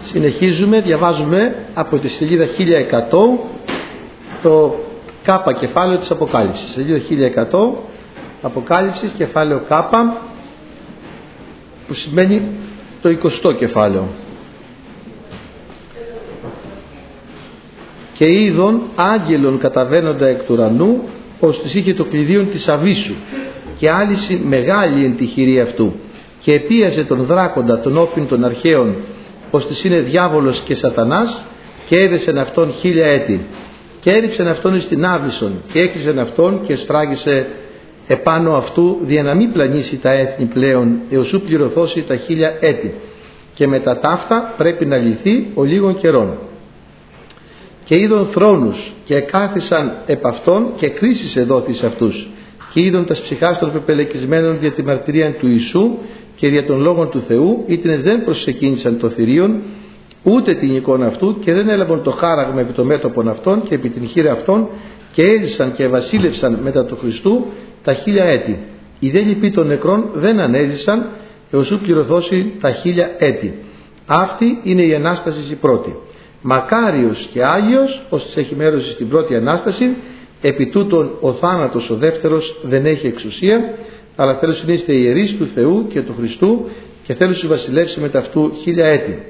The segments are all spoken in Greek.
Συνεχίζουμε, διαβάζουμε από τη σελίδα 1100 το Κ κεφάλαιο της Αποκάλυψης. Σελίδα 1100 Αποκάλυψης, κεφάλαιο Κ, που σημαίνει το 20ο κεφάλαιο. Και είδον άγγελον καταβαίνοντα εκ του ουρανού, ως της είχε το κλειδίον της αβύσσου, και άλυση μεγάλη εν τη χειρή αυτού, και επίασε τον δράκοντα των όπιν των αρχαίων, ως της είναι διάβολος και σατανάς, και έδεσεν αυτόν 1000 έτη, και έριψεν αυτόν εις την άβυσσον, και έκλεισεν αυτόν και σφράγισε επάνω αυτού, δια να μην πλανήσει τα έθνη πλέον, έως σου πληρωθώσει τα 1000 έτη, και μετά ταύτα πρέπει να λυθεί ο λίγων καιρών. Και είδον θρόνους, και εκάθισαν επ' αυτών, και κρίσεις εδόθη σε αυτούς, και είδον τας ψυχάς των πεπελεκισμένων δια τη μαρτυρία του Ιησού και δια των λόγων του Θεού, ήτινες δεν προσεκίνησαν το θηρίον, ούτε την εικόνα αυτού, και δεν έλαβαν το χάραγμα επί το μέτωπον αυτών και επί την χείρα αυτών, και έζησαν και βασίλευσαν μετά του Χριστού τα 1000 έτη. Οι δε λοιποί των νεκρών δεν ανέζησαν έως σου πληρωθώσει τα 1000 έτη. Αυτή είναι η Ανάσταση η πρώτη. Μακάριος και Άγιος, ως έχει μέρος στην πρώτη Ανάσταση, επί τούτον ο θάνατος ο δεύτερος δεν έχει εξουσία, αλλά θέλεις να είστε ιερείς του Θεού και του Χριστού, και θέλεις να βασιλεύσει μετά αυτού 1000 έτη.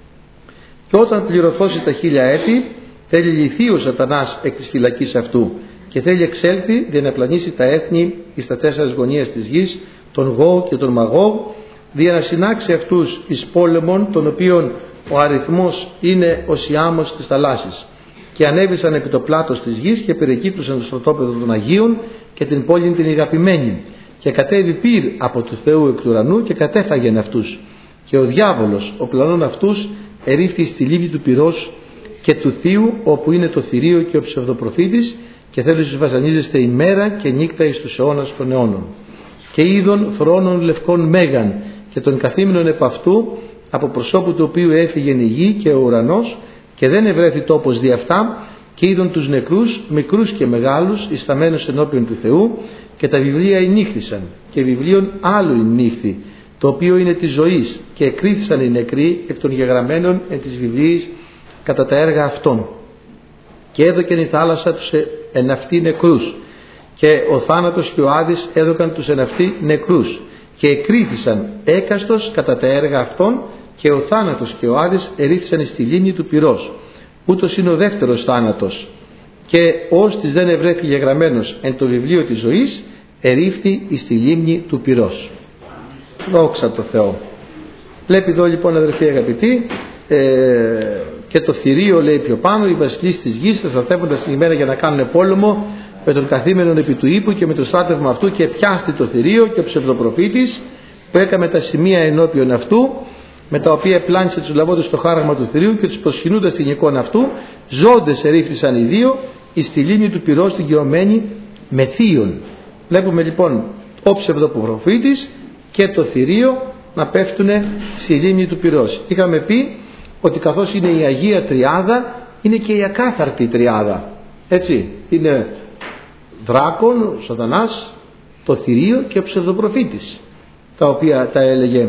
Και όταν πληρωθώσει τα 1000 έτη, θέλει λυθεί ο σατανάς εκ της φυλακής αυτού, και θέλει εξέλθει για να πλανήσει τα έθνη εις τα 4 γωνίες της γης, τον Γόγ και τον Μαγόγ, για να συνάξει αυτούς εις πόλεμον, των οποίων ο αριθμός είναι ως η άμμος της θαλάσσης. Και ανέβησαν επί το πλάτος της γης και περικύκλωσαν το στρατόπεδο των Αγίων και την πόλη την ηγαπημένη. Και κατέβη πυρ από του Θεού εκ του ουρανού και κατέφαγεν αυτούς. Και ο διάβολος, ο πλανών αυτούς, ερήφθη στη λίμνη του πυρός και του θείου, όπου είναι το θηρίο και ο ψευδοπροφήτης, και θέλει τους βασανίζεστε ημέρα και νύχτα εις τους αιώνας των αιώνων. Και είδον θρόνων λευκών μέγαν, και των καθήμενων επ' αυτού, από προσώπου του οποίου έφυγεν η γη και ο ουρανός, και δεν ευρέθη τόπος δι' αυτά, και είδον τους νεκρούς, μικρούς και μεγάλους, ισταμένους ενώπιον του Θεού, και τα βιβλία ενύχθησαν, και βιβλίων άλλου ενύχθη, το οποίο είναι της ζωής, και εκρίθησαν οι νεκροί εκ των γεγραμμένων εν της βιβλίης κατά τα έργα αυτών. Και έδωκεν η θάλασσα τους εν αυτοί νεκρούς, και ο θάνατος και ο Άδης έδωκαν τους εν αυτοί νεκρούς, και εκρίθησαν έκαστος κατά τα έργα αυτών, και ο θάνατος και ο Άδης ερίθησαν στη λίμνη του πυρός. Ούτως είναι ο δεύτερος θάνατος, και ως της δεν ευρέθη γεγραμμένος εν το βιβλίο της ζωής, ερίφθη στη λίμνη του πυρός. Δόξα τω Θεώ. Βλέπει εδώ λοιπόν, αδερφοί αγαπητοί, και το θηρίο λέει πιο πάνω, οι βασιλείς της γης θα στρατεύονται στην ημέρα για να κάνουν πόλεμο με τον καθήμενον επί του ύπου και με το στράτευμα αυτού, και πιάστη το θηρίο και ο ψευδοπροφήτης που έκαμε τα σημεία ενώπιον αυτού, με τα οποία πλάνησε τους λαβόντες στο χάραγμα του θηρίου, και τους προσκυνούντας την εικόνα αυτού, ζώντες ερίφθησαν οι δύο εις τη λίμνη του πυρός την κυρωμένη με θείον. Βλέπουμε λοιπόν ο ψευδοπροφήτης και το θηρίο να πέφτουν στη λίμνη του πυρός. Είχαμε πει ότι καθώς είναι η Αγία Τριάδα, είναι και η ακάθαρτη Τριάδα. Έτσι, είναι δράκον, ο σατανάς, το θηρίο και ο ψευδοπροφήτης, τα οποία τα έλεγε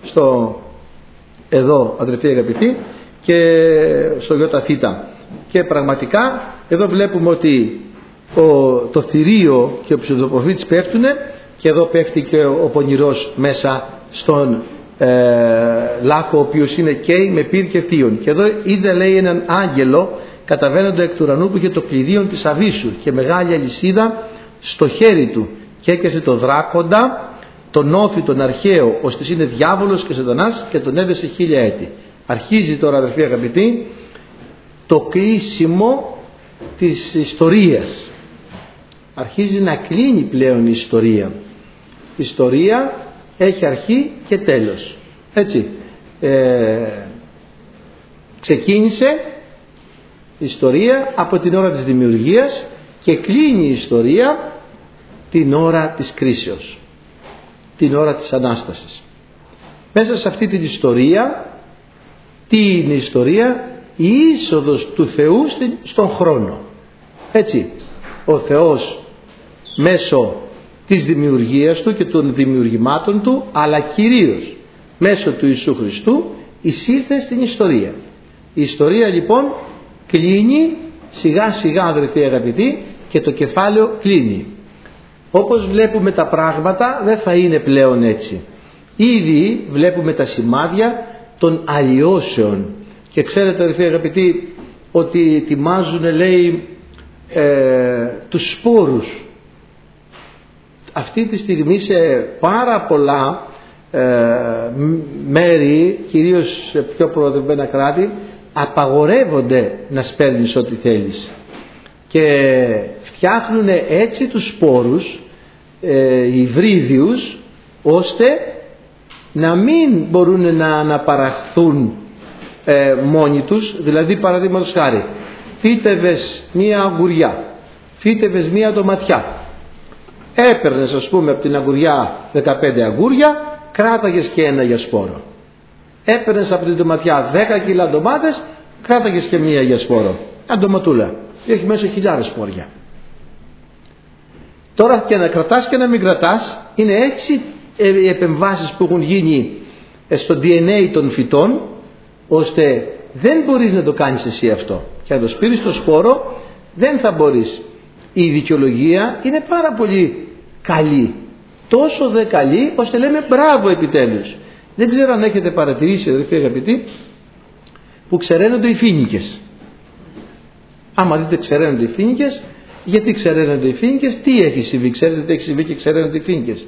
εδώ, αδερφοί αγαπητοί, και στο ΙΘ. Και πραγματικά εδώ βλέπουμε ότι το θηρίο και ο ψευδοπροφήτης πέφτουν, και εδώ πέφτει και ο πονηρός μέσα στον λάκκο, ο οποίος είναι καίει με πυρ και θείον. Και εδώ είδε, λέει, έναν άγγελο καταβαίνοντα εκ του ουρανού, που είχε το κλειδίον της αβύσσου και μεγάλη αλυσίδα στο χέρι του, και έκαισε το δράκοντα, τον όφη τον αρχαίο, ώστε είναι διάβολος και σατανάς, και τον έδεσε 1000 έτη. Αρχίζει τώρα, αδερφοί αγαπητοί, το κλείσιμο της ιστορίας. Αρχίζει να κλείνει πλέον η ιστορία. Η ιστορία έχει αρχή και τέλος. Έτσι, ξεκίνησε η ιστορία από την ώρα της δημιουργίας, και κλείνει η ιστορία την ώρα της κρίσεως, την ώρα της Ανάστασης. Μέσα σε αυτή την ιστορία, τι είναι η ιστορία? Η είσοδος του Θεού στον χρόνο. Έτσι, ο Θεός μέσω της δημιουργίας του και των δημιουργημάτων του, αλλά κυρίως μέσω του Ιησού Χριστού, εισήλθε στην ιστορία. Η ιστορία λοιπόν κλείνει σιγά σιγά, αδελφοί αγαπητοί, και το κεφάλαιο κλείνει. Όπως βλέπουμε τα πράγματα δεν θα είναι πλέον έτσι. Ήδη βλέπουμε τα σημάδια των αλλοιώσεων. Και ξέρετε, αδελφοί αγαπητοί, ότι ετοιμάζουν, λέει, τους σπόρους. Αυτή τη στιγμή σε πάρα πολλά μέρη, κυρίως σε πιο προοδευμένα κράτη, απαγορεύονται να σπέρνεις ό,τι θέλεις. Και φτιάχνουν έτσι τους σπόρους υβρίδιους, ώστε να μην μπορούν να αναπαραχθούν μόνοι τους. Δηλαδή, παραδείγματος χάρη, φύτευες μία αγκουριά, φύτευες μία ντοματιά, έπαιρνες ας πούμε από την αγκουριά 15 αγκούρια, κράταγες και ένα για σπόρο. Έπαιρνες από την ντοματιά 10 κιλά ντομάτες, κράταγες και μία για σπόρο. Ντοματούλα, έχει μέσα χιλιάδες σπόρια. Τώρα και να κρατάς και να μην κρατάς, είναι έτσι οι επεμβάσεις που έχουν γίνει στο DNA των φυτών, ώστε δεν μπορείς να το κάνεις εσύ αυτό. Και να το σπείρεις το σπόρο δεν θα μπορείς. Η δικαιολογία είναι πάρα πολύ καλή. Τόσο δε καλή, ώστε λέμε μπράβο επιτέλους. Δεν ξέρω αν έχετε παρατηρήσει, αδελφοί αγαπητοί, που ξεραίνονται οι φοίνικες. Άμα δείτε ξεραίνονται οι φοίνικες, γιατί ξεραίνονται οι φοίνικες, τι έχει συμβεί? Ξέρετε τι έχει συμβεί και ξεραίνονται οι φοίνικες?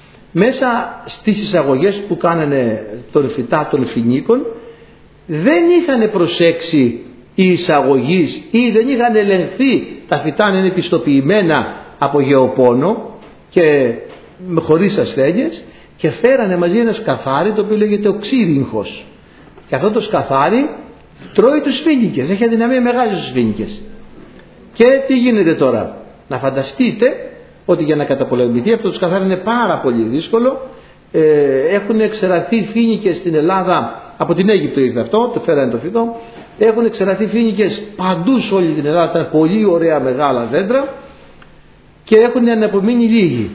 Μέσα στις εισαγωγές που κάνανε των φυτά των φοινίκων, δεν είχαν προσέξει οι εισαγωγείς ή δεν είχαν ελεγχθεί τα φυτά να είναι πιστοποιημένα από γεωπόνο και χωρίς ασθένειες, και φέρανε μαζί ένα σκαθάρι το οποίο λέγεται οξύριγχος. Και αυτό το σκαθάρι τρώει τους φοίνικες, έχει αδυναμία μεγάλη στους φοίνικες. Και τι γίνεται τώρα? Να φανταστείτε ότι για να καταπολεμηθεί αυτό το σκαθάρι είναι πάρα πολύ δύσκολο. Έχουν εξεραθεί φοίνικες στην Ελλάδα, από την Αίγυπτο ήρθε αυτό, το φέρανε το φυτό. Έχουν εξεραθεί φοίνικες παντού σε όλη την Ελλάδα, ήταν πολύ ωραία μεγάλα δέντρα, και έχουν αναπομείνει λίγοι.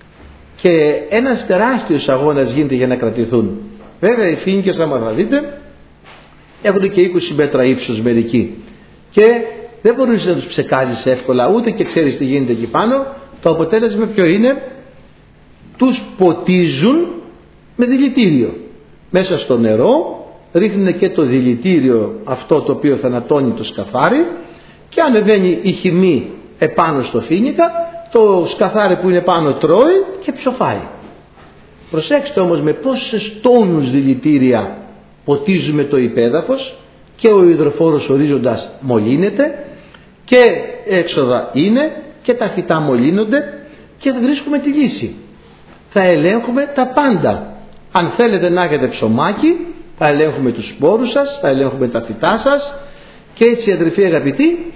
Και ένας τεράστιος αγώνας γίνεται για να κρατηθούν. Βέβαια οι φοίνικες, άμα θα δείτε, έχουν και 20 μέτρα ύψος μερικοί. Και δεν μπορείς να τους ψεκάζεις εύκολα, ούτε και ξέρεις τι γίνεται εκεί πάνω. Το αποτέλεσμα ποιο είναι? Τους ποτίζουν με δηλητήριο. Μέσα στο νερό ρίχνουν και το δηλητήριο αυτό το οποίο θανατώνει το σκαθάρι, και ανεβαίνει η χυμή επάνω στο φοίνικα, το σκαθάρι που είναι πάνω τρώει και ψοφάει. Προσέξτε όμως με πόσες τόνους δηλητήρια ποτίζουμε το υπέδαφος, και ο υδροφόρος ορίζοντας μολύνεται, και έξοδα είναι, και τα φυτά μολύνονται, και θα βρίσκουμε τη λύση. Θα ελέγχουμε τα πάντα. Αν θέλετε να έχετε ψωμάκι, θα ελέγχουμε τους σπόρους σας, θα ελέγχουμε τα φυτά σας, και έτσι, αδελφοί αγαπητοί,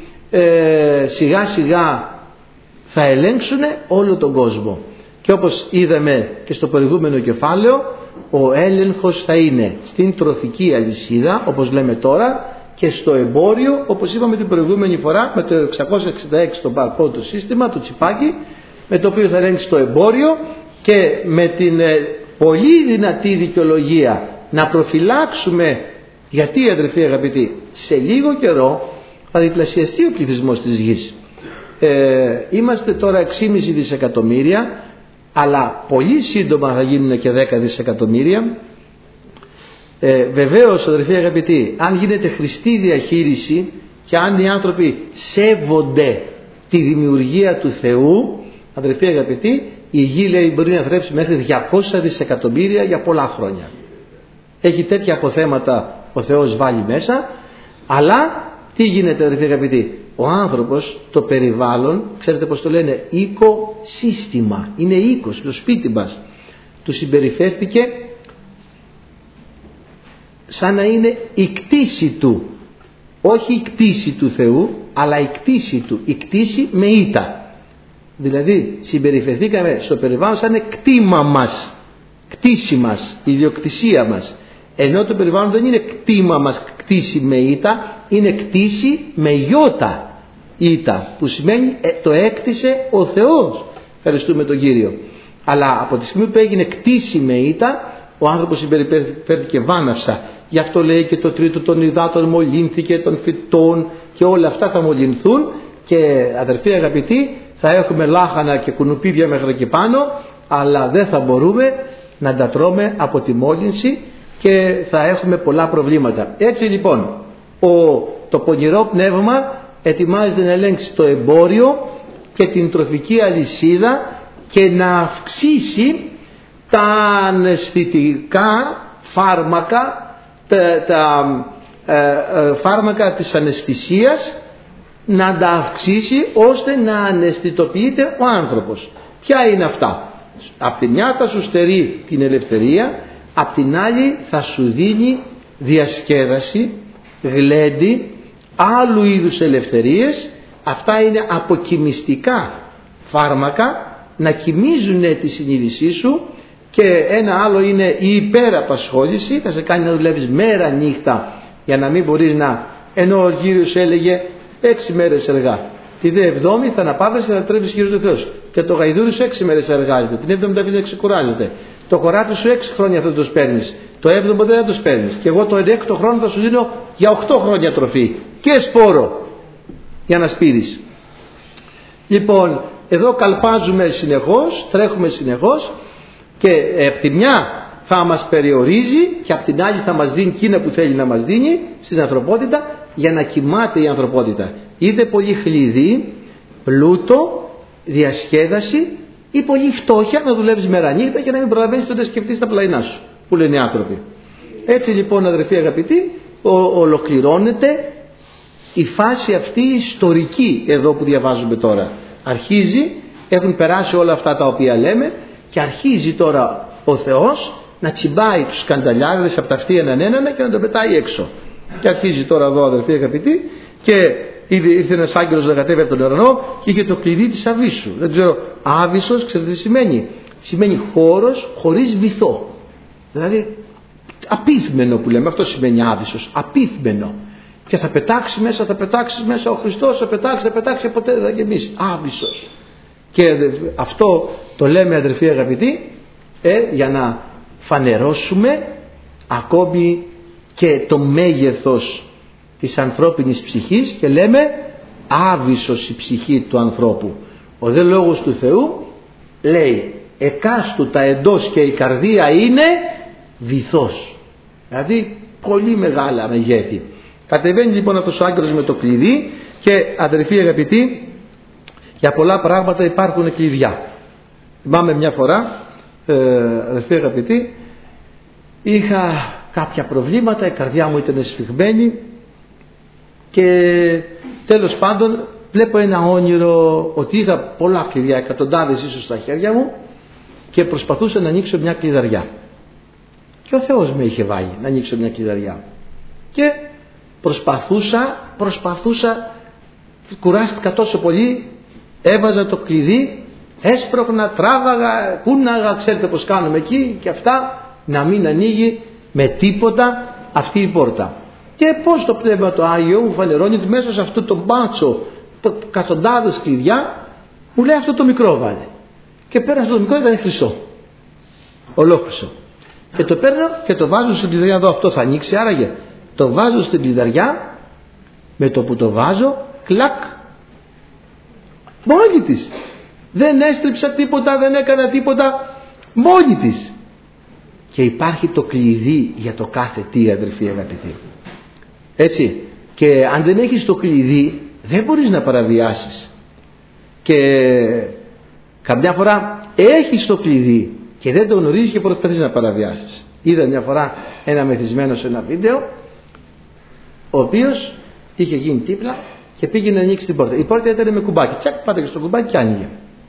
σιγά σιγά θα ελέγξουν όλο τον κόσμο. Και όπως είδαμε και στο προηγούμενο κεφάλαιο, ο έλεγχος θα είναι στην τροφική αλυσίδα, όπως λέμε τώρα, και στο εμπόριο, όπως είπαμε την προηγούμενη φορά, με το 666 το barcode το σύστημα, το τσιπάκι, με το οποίο θα ελέγξει το εμπόριο, και με την πολύ δυνατή δικαιολογία να προφυλάξουμε, γιατί, αδελφοί αγαπητοί, σε λίγο καιρό θα διπλασιαστεί ο πληθυσμός της γης. Είμαστε τώρα 6,5 δισεκατομμύρια, αλλά πολύ σύντομα θα γίνουν και 10 δισεκατομμύρια. Βεβαίως, αδελφοί αγαπητοί, αν γίνεται χρηστή διαχείριση και αν οι άνθρωποι σέβονται τη δημιουργία του Θεού, αδελφοί αγαπητοί, η γη, λέει, μπορεί να θρέψει μέχρι 200 δισεκατομμύρια για πολλά χρόνια. Έχει τέτοια αποθέματα ο Θεός βάλει μέσα. Αλλά τι γίνεται, αδελφοί αγαπητοί? Ο άνθρωπος, το περιβάλλον, ξέρετε πως το λένε? Οικοσύστημα. Είναι οίκος, το σπίτι μας. Του συμπεριφέρθηκε σαν να είναι η κτήση του. Όχι η κτήση του Θεού, αλλά η κτήση του. Η κτήση με ήτα. Δηλαδή συμπεριφερθήκαμε στο περιβάλλον σαν είναι κτήμα μας, κτήση μας, ιδιοκτησία μας. Ενώ το περιβάλλον δεν είναι κτήμα μας, κτήση με ήτα, είναι κτήση με γιώτα ήτα, που σημαίνει το έκτισε ο Θεός. Ευχαριστούμε τον Κύριο. Αλλά από τη στιγμή που έγινε κτήση με ήτα, ο άνθρωπος συμπεριφέρθηκε βάναυσα Γι' αυτό λέει και το τρίτο των υδάτων μολύνθηκε, των φυτών, και όλα αυτά θα μολυνθούν, και αδερφοί αγαπητοί, θα έχουμε λάχανα και κουνουπίδια μέχρι εκεί πάνω, αλλά δεν θα μπορούμε να τα τρώμε από τη μόλυνση και θα έχουμε πολλά προβλήματα. Έτσι λοιπόν το πονηρό πνεύμα ετοιμάζεται να ελέγξει το εμπόριο και την τροφική αλυσίδα και να αυξήσει τα αναισθητικά φάρμακα, τα φάρμακα της αναισθησίας, να τα αυξήσει ώστε να αναισθητοποιείται ο άνθρωπος. Ποια είναι αυτά? Απ' τη μια θα σου στερεί την ελευθερία, απ' την άλλη θα σου δίνει διασκέδαση, γλέντι, άλλου είδους ελευθερίες. Αυτά είναι αποκοιμιστικά φάρμακα, να κοιμίζουν τη συνείδησή σου. Και ένα άλλο είναι η υπεραπασχόληση, θα σε κάνει να δουλεύεις μέρα νύχτα για να μην μπορείς να, ενώ ο Κύριος έλεγε 6 μέρες εργά, τη δε 7η θα αναπαύεσαι να τρέφεις γύρω του Θεός, και το γαϊδούρι σου 6 μέρες εργάζεται, την 7η να ξεκουράζεται, το χωράτι σου 6 χρόνια θα το σπέρνεις, το 7ο δεν θα το σπέρνεις, και εγώ το 6ο χρόνο θα σου δίνω για 8 χρόνια τροφή και σπόρο για να σπείρεις. Λοιπόν, εδώ καλπάζουμε συνεχώς, τρέχουμε συνεχώς, και από τη μια θα μας περιορίζει και από την άλλη θα μας δίνει εκείνα που θέλει να μας δίνει στην ανθρωπότητα, για να κοιμάται η ανθρωπότητα. Είτε πολύ χλειδί, πλούτο, διασκέδαση, ή πολύ φτώχεια, να δουλεύεις μέρα νύχτα και να μην προλαβαίνεις τότε να σκεφτείς τα πλαϊνά σου, που λένε οι άνθρωποι. Έτσι λοιπόν, αδερφοί αγαπητοί, ολοκληρώνεται η φάση αυτή ιστορική εδώ που διαβάζουμε τώρα. Αρχίζει, έχουν περάσει όλα αυτά τα οποία λέμε, και αρχίζει τώρα ο Θεός να τσιμπάει τους σκανταλιάδες από τα αυτή έναν έναν και να τον πετάει έξω. Και αρχίζει τώρα εδώ, αδερφοί αγαπητοί, και ήρθε ένας άγγελος να κατέβει από τον ουρανό και είχε το κλειδί της Αβύσσου. Δεν ξέρω, Άβυσσος, ξέρετε τι σημαίνει? Σημαίνει χώρος χωρίς βυθό. Δηλαδή απίθμενο που λέμε, αυτό σημαίνει Άβυσσος, απίθμενο. Και θα πετάξει μέσα, θα πετάξει μέσα ο Χριστός, θα πετάξει, ποτέ δεν θα γεμίσει. Άβυσσος. Και αυτό το λέμε, αδερφοί αγαπητοί, για να φανερώσουμε ακόμη και το μέγεθος της ανθρώπινης ψυχής, και λέμε άβυσσος η ψυχή του ανθρώπου. Ο δε λόγος του Θεού λέει εκάστου τα εντός και η καρδία είναι βυθός, δηλαδή πολύ μεγάλα μεγέθη. Κατεβαίνει λοιπόν αυτός ο άγγελος με το κλειδί, και αδερφοί αγαπητοί, για πολλά πράγματα υπάρχουν κλειδιά. Θυμάμαι μια φορά, αδερφοί αγαπητοί, είχα κάποια προβλήματα, η καρδιά μου ήταν σφιγμένη, και τέλος πάντων βλέπω ένα όνειρο ότι είχα πολλά κλειδιά, εκατοντάδες ίσως στα χέρια μου, και προσπαθούσα να ανοίξω μια κλειδαριά, και ο Θεός με είχε βάλει να ανοίξω μια κλειδαριά, και προσπαθούσα, κουράστηκα τόσο πολύ, έβαζα το κλειδί, έσπρωχνα, τράβαγα, κούναγα, ξέρετε πως κάνουμε εκεί και αυτά, να μην ανοίγει με τίποτα αυτή η πόρτα. Και πως το Πνεύμα το Άγιο μου φανερώνει ότι μέσα σε αυτό το μπάτσο, το εκατοντάδες κλειδιά, μου λέει αυτό το μικρό βάλε. Και πέρασε το μικρό, ήταν χρυσό, ολόχρυσο. Και το παίρνω και το βάζω στην κλειδαριά, εδώ αυτό θα ανοίξει, άραγε. Το βάζω στην κλειδαριά, με το που το βάζω, κλακ, μόνη της. Δεν έστριψα τίποτα, δεν έκανα τίποτα, μόνη της. Και υπάρχει το κλειδί για το κάθε τι, αδερφοί αγαπητοί. Έτσι. Και αν δεν έχεις το κλειδί, δεν μπορείς να παραβιάσεις. Και καμιά φορά έχεις το κλειδί και δεν το γνωρίζεις και προσπαθείς να παραβιάσεις. Είδα μια φορά ένα μεθυσμένο σε ένα βίντεο, ο οποίος είχε γίνει τύπλα και πήγε να ανοίξει την πόρτα. Η πόρτα ήταν με κουμπάκι. Τσακ, πάταγε στο κουμπάκι και άνοιγε.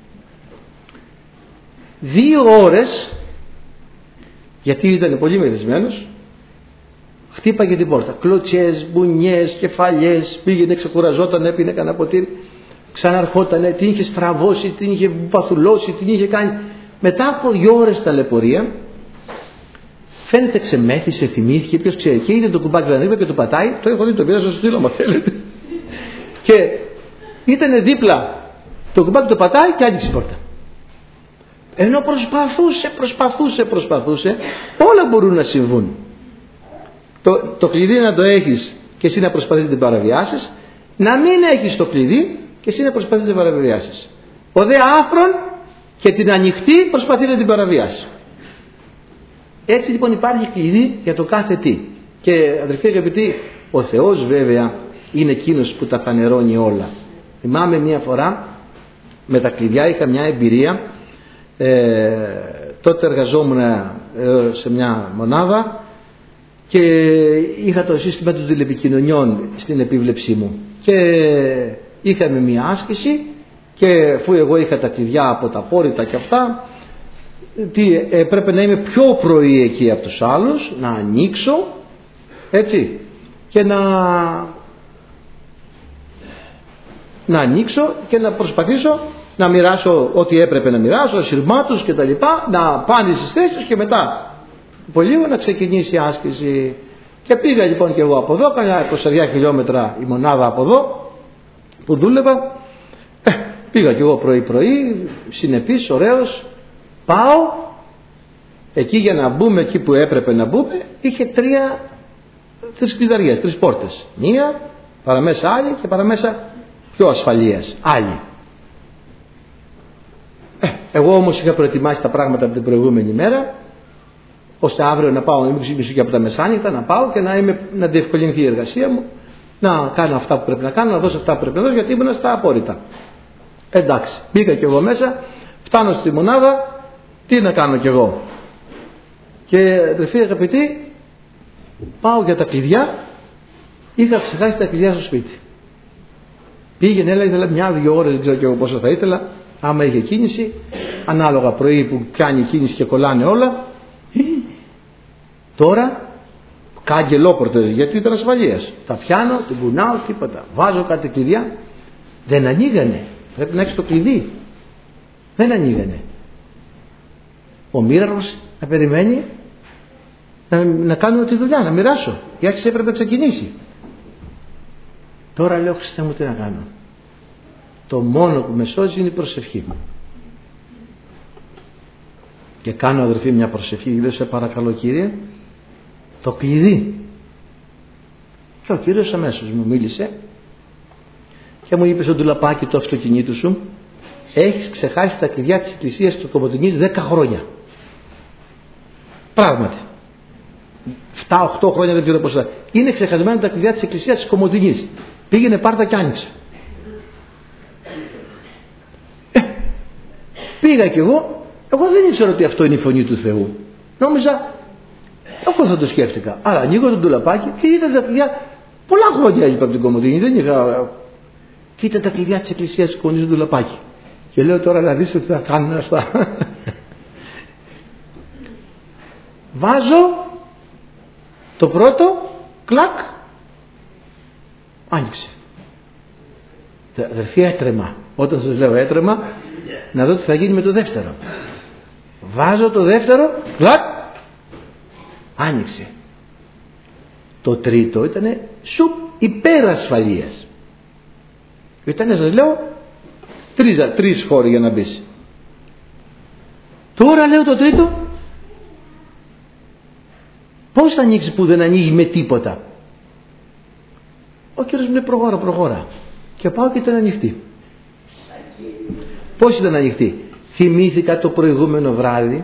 2 ώρες, γιατί ήταν πολύ μεθυσμένος, χτύπαγε την πόρτα. Κλωτσιές, μπουνιές, κεφαλιές, πήγαινε, ξεκουραζόταν, έπινε κανένα ποτήρι, ξαναρχότανε, την είχε στραβώσει, την είχε βαθουλώσει, την είχε κάνει. Μετά από 2 ώρες ταλαιπωρία, φαίνεται ξεμέθησε, θυμήθηκε, ποιος ξέρει, και είδε το κουμπάκι να ανοίγει και το πατάει. Το έχω δει, το πήρα στο στήλο, μα θέλετε. Και ήταν δίπλα το κουμπάκι, το πατάει και άνοιξε η πόρτα. Ενώ προσπαθούσε, όλα μπορούν να συμβούν. Το κλειδί να το έχεις και εσύ να προσπαθείς να την παραβιάσεις, να μην έχεις το κλειδί και εσύ να προσπαθείς να την παραβιάσεις. Ο δε άφρον και την ανοιχτή προσπαθεί να την παραβιάσει. Έτσι λοιπόν υπάρχει κλειδί για το κάθε τι. Και αδερφοί αγαπητοί, ο Θεός βέβαια είναι εκείνος που τα φανερώνει όλα. Θυμάμαι μια φορά με τα κλειδιά είχα μια εμπειρία. Τότε εργαζόμουν σε μια μονάδα και είχα το σύστημα των τηλεπικοινωνιών στην επίβλεψή μου και είχαμε μια άσκηση και αφού εγώ είχα τα κλειδιά από τα απόρριτα και αυτά, πρέπει να είμαι πιο πρωί εκεί από τους άλλους, να ανοίξω έτσι και να ανοίξω και να προσπαθήσω να μοιράσω ό,τι έπρεπε να μοιράσω, σειρμάτους και τα λοιπά, να πάνε στις θέσεις τους και μετά από λίγο να ξεκινήσει η άσκηση. Και πήγα λοιπόν και εγώ από εδώ, κάνα 22 χιλιόμετρα η μονάδα από εδώ που δούλευα. Πήγα και εγώ πρωί, συνεπής, ωραίος, πάω εκεί για να μπούμε εκεί που έπρεπε να μπούμε, είχε τρεις κλειδαριές, 3 πόρτες. Μία, παραμέσα άλλη και παραμέσα πιο ασφαλείας, άλλη. Εγώ όμως είχα προετοιμάσει τα πράγματα από την προηγούμενη μέρα, ώστε αύριο να πάω, να μην ξυπνήσω και από τα μεσάνυχτα, να πάω και να διευκολυνθεί η εργασία μου, να κάνω αυτά που πρέπει να κάνω, να δώσω αυτά που πρέπει να δώσω, γιατί ήμουν στα απόρριτα. Εντάξει, μπήκα κι εγώ μέσα, φτάνω στη μονάδα, τι να κάνω κι εγώ. Και αδερφοί αγαπητοί, πάω για τα κλειδιά, είχα ξεχάσει τα κλειδιά στο σπίτι. Πήγαινε, ήθελα 1-2 ώρες, δεν ξέρω κι εγώ πόσο θα ήθελα, άμα είχε κίνηση, ανάλογα πρωί που κάνει κίνηση και κολλάνε όλα. Τώρα καγκελόπορτες, γιατί ήταν ασφαλείας. Τα πιάνω, την κουνάω, τίποτα. Βάζω κάτι κλειδιά, δεν ανοίγανε. Πρέπει να έχεις το κλειδί. Δεν ανοίγανε. Ο μοίραγος να περιμένει να κάνουμε τη δουλειά, να μοιράσω. Η άσκηση έπρεπε να ξεκινήσει. Τώρα λέω, Χριστέ μου, τι να κάνω. Το μόνο που με σώζει είναι η προσευχή μου. Και κάνω, αδερφοί, μια προσευχή. Λέω, σε παρακαλώ Κύριε, το κλειδί. Και ο Κύριος αμέσως μου μίλησε και μου είπε στο ντουλαπάκι του αυτοκινήτου σου, έχεις ξεχάσει τα κλειδιά της εκκλησίας του Κομοτηνής 10 χρόνια. Πράγματι. 7-8 χρόνια, δεν ξέρω πόσα. Είναι ξεχασμένα τα κλειδιά της εκκλησίας της Κομοτηνής. Πήγαινε, πάρτα και άνοιξε. Πήγα κι εγώ δεν ήξερα ότι αυτό είναι η φωνή του Θεού. Νόμιζα, εγώ θα το σκέφτηκα. Άρα ανοίγω τον ντουλαπάκι και είδα τα κλειδιά. Πολλά χρόνια έλειπα από την Κομοτηνή. Δεν είχα. Κοίτα τα κλειδιά της εκκλησίας της Κομοτηνής του ντουλαπάκι. Και λέω, τώρα να δεις ότι θα κάνουν αυτά. Βάζω το πρώτο, κλακ, άνοιξε. Αδερφοί, έτρεμα. Όταν σας λέω έτρεμα, να δω τι θα γίνει με το δεύτερο. Βάζω το δεύτερο, κλακ, άνοιξε. Το τρίτο ήταν σουπ υπερασφαλείας. Ήταν, σας λέω, 3 χώροι για να μπεις. Τώρα λέω το τρίτο, πώς θα ανοίξει που δεν ανοίγει με τίποτα. Ο Κύριος μου λέει, προχώρα. Και πάω και ήταν ανοιχτή. Πώς ήταν ανοιχτή. Θυμήθηκα το προηγούμενο βράδυ,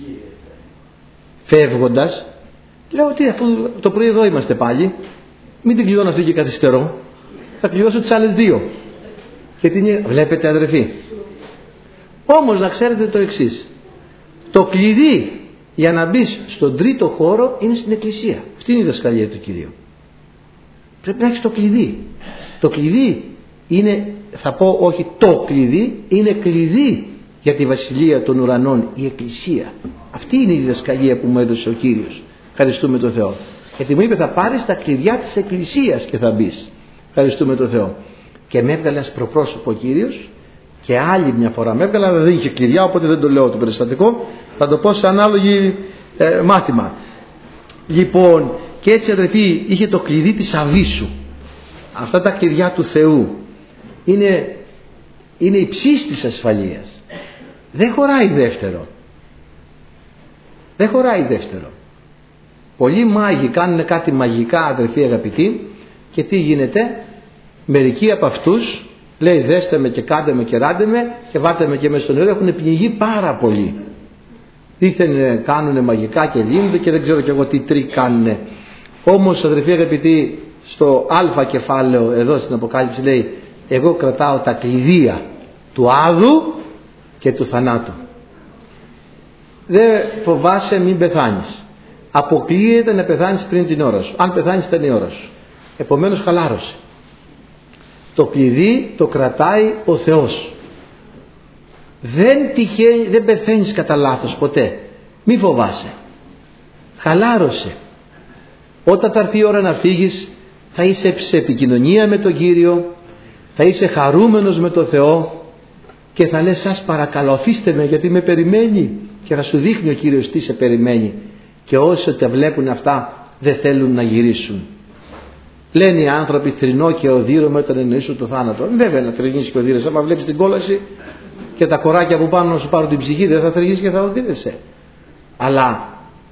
φεύγοντας, λέω, τι, αφού το πρωί εδώ είμαστε πάλι, μην την κλειδώνω αυτή και καθυστερώ, θα κλειδώσω τις άλλες 2. Και βλέπετε, αδερφοί. Όμως να ξέρετε το εξής. Το κλειδί για να μπεις στον τρίτο χώρο είναι στην εκκλησία. Αυτή είναι η διδασκαλία του Κυρίου. Πρέπει να έχεις το κλειδί. Το κλειδί είναι, θα πω όχι το κλειδί, είναι κλειδί για τη βασιλεία των ουρανών, η εκκλησία. Αυτή είναι η διδασκαλία που μου έδωσε ο Κύριος. Ευχαριστούμε τον Θεό. Γιατί μου είπε, θα πάρεις τα κλειδιά της εκκλησίας και θα μπεις. Ευχαριστούμε τον Θεό. Και με έβγαλε ένας προπρόσωπο ο Κύριος, και άλλη μια φορά με έβγαλε, αλλά δεν είχε κλειδιά, οπότε δεν το λέω το περιστατικό, θα το πω σε ανάλογη μάθημα. Λοιπόν, και έτσι, αδερφοί, είχε το κλειδί της αβύσσου. Αυτά τα κλειδιά του Θεού είναι υψής της ασφαλείας. Δεν χωράει δεύτερο. Πολλοί μάγοι κάνουν κάτι μαγικά, αδερφοί αγαπητοί, και τι γίνεται? Μερικοί από αυτούς, λέει, δέστε με και κάντε με και ράντε με και βάλτε με και μέσα στο νερό, έχουν πνιγεί πάρα πολύ. Δίθεν κάνουν μαγικά και λύνονται και δεν ξέρω κι εγώ τι τρίκ κάνουν. Όμως, αδερφοί αγαπητοί, στο α κεφάλαιο εδώ στην Αποκάλυψη λέει, εγώ κρατάω τα κλειδία του άδου και του θανάτου. Δεν φοβάσαι, μην πεθάνεις. Αποκλείεται να πεθάνεις πριν την ώρα σου. Αν πεθάνεις ήταν η ώρα σου. Επομένως χαλάρωσε. Το κλειδί το κρατάει ο Θεός. Δεν πεθαίνεις κατά λάθος ποτέ. Μη φοβάσαι. Χαλάρωσε. Όταν θα έρθει η ώρα να φύγεις, θα είσαι σε επικοινωνία με τον Κύριο, θα είσαι χαρούμενος με τον Θεό και θα λες, σας παρακαλώ αφήστε με γιατί με περιμένει, και θα σου δείχνει ο Κύριος τι σε περιμένει. Και όσοι τα βλέπουν αυτά δεν θέλουν να γυρίσουν. Λένε οι άνθρωποι, θρηνώ και οδύρωμαι όταν εννοήσω το θάνατο. Βέβαια να θρηνείς και οδύρεσαι. Άμα βλέπεις την κόλαση και τα κοράκια που πάνω να σου πάρουν την ψυχή, δεν θα θρηνείς και θα οδύρεσαι. Αλλά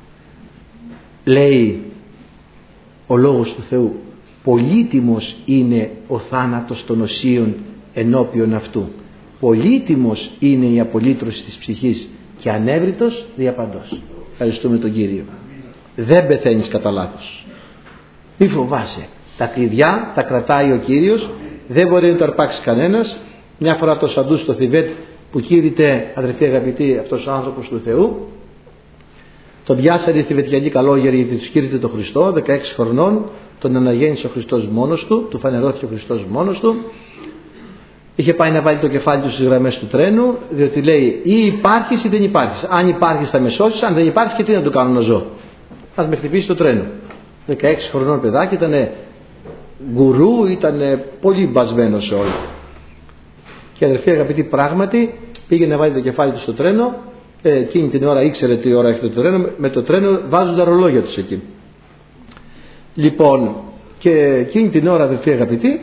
λέει ο Λόγος του Θεού, πολύτιμος είναι ο θάνατος των οσίων ενώπιον αυτού. Πολύτιμος είναι η απολύτρωση της ψυχής και ανέβριτος διαπαντός. Ευχαριστούμε τον Κύριο. Δεν πεθαίνεις κατά λάθος. Μη φοβάσαι. Τα κλειδιά τα κρατάει ο Κύριος, δεν μπορεί να το αρπάξει κανένας. Μια φορά το Σαντού στο Θιβέτ που κήρυτε, αδερφοί αγαπητοί, αυτός ο άνθρωπος του Θεού, τον πιάσανε οι Θιβετιανοί καλόγεροι γιατί τους κήρυτε τον Χριστό, 16 χρονών, τον αναγέννησε ο Χριστός μόνος του φανερώθηκε ο Χριστός μόνος του. Είχε πάει να βάλει το κεφάλι του στις γραμμές του τρένου, διότι λέει ή υπάρχεις ή δεν υπάρχεις. Αν υπάρχεις θα με σώσεις, αν δεν υπάρχεις και τι να το κάνω να ζω. Ας με χτυπήσει το τρένο. 16 χρονών παιδάκι, ήταν γκουρού, ήταν πολύ μπασμένο σε όλα. Και αδερφοί αγαπητοί, πράγματι πήγε να βάλει το κεφάλι του στο τρένο. Εκείνη την ώρα ήξερε τι ώρα έχει το τρένο. Με το τρένο βάζουν τα ρολόγια τους εκεί. Λοιπόν, και εκείνη την ώρα, αδερφοί αγαπητοί,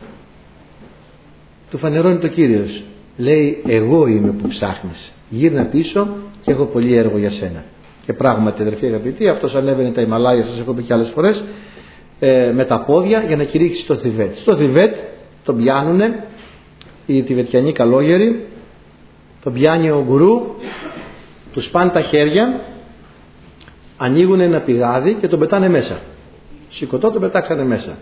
του φανερώνει το Κύριος. Λέει, εγώ είμαι που ψάχνεις. Γύρνα πίσω και έχω πολύ έργο για σένα. Και πράγματι, αδερφοί αγαπητοί, αυτός ανέβαινε τα Ιμαλάια, σας έχω πει και άλλες φορές, με τα πόδια για να κηρύξει στο Θιβέτ. Στο Θιβέτ τον πιάνουνε οι Θιβετιανοί καλόγεροι, τον πιάνει ο γκουρού, του σπάνε τα χέρια, ανοίγουν ένα πηγάδι και τον πετάνε μέσα. Σηκωτό τον πετάξανε μέσα.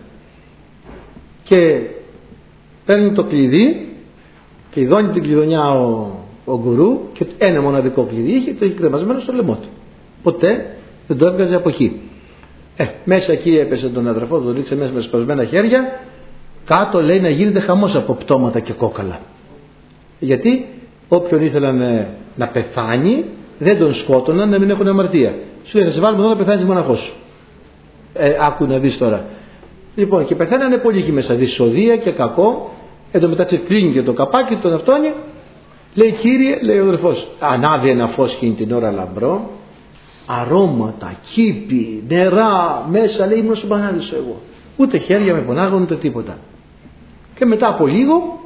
Και παίρνουν το κλειδί, κλειδώνει την κλειδονιά ο γκουρού και ένα μοναδικό κλειδί είχε, το είχε κρεμασμένο στο λαιμό του. Ποτέ δεν το έβγαζε από εκεί. Μέσα εκεί έπεσε τον αδερφό, τον ρίξε μέσα με σπασμένα χέρια. Κάτω λέει να γίνεται χαμός από πτώματα και κόκαλα. Γιατί όποιον ήθελαν να πεθάνει δεν τον σκότωναν να μην έχουν αμαρτία. Σου λέει θα σε βάλουμε εδώ να πεθάνεις μοναχός σου. Άκου να δεις τώρα. Λοιπόν, και πεθαίνανε πολλοί εκεί μέσα, δυσοδεία και κακό. Εν τω μεταξύ κλείνει και το καπάκι, τον αυτόνι. Λέει, Κύριε, λέει ο αδερφός, ανάβει ένα φως εκείνη την ώρα λαμπρό, αρώματα, κήπη, νερά, μέσα, λέει, ήμουν στον Πανάδησο εγώ. Ούτε χέρια με πονάγουν, ούτε τίποτα. Και μετά από λίγο,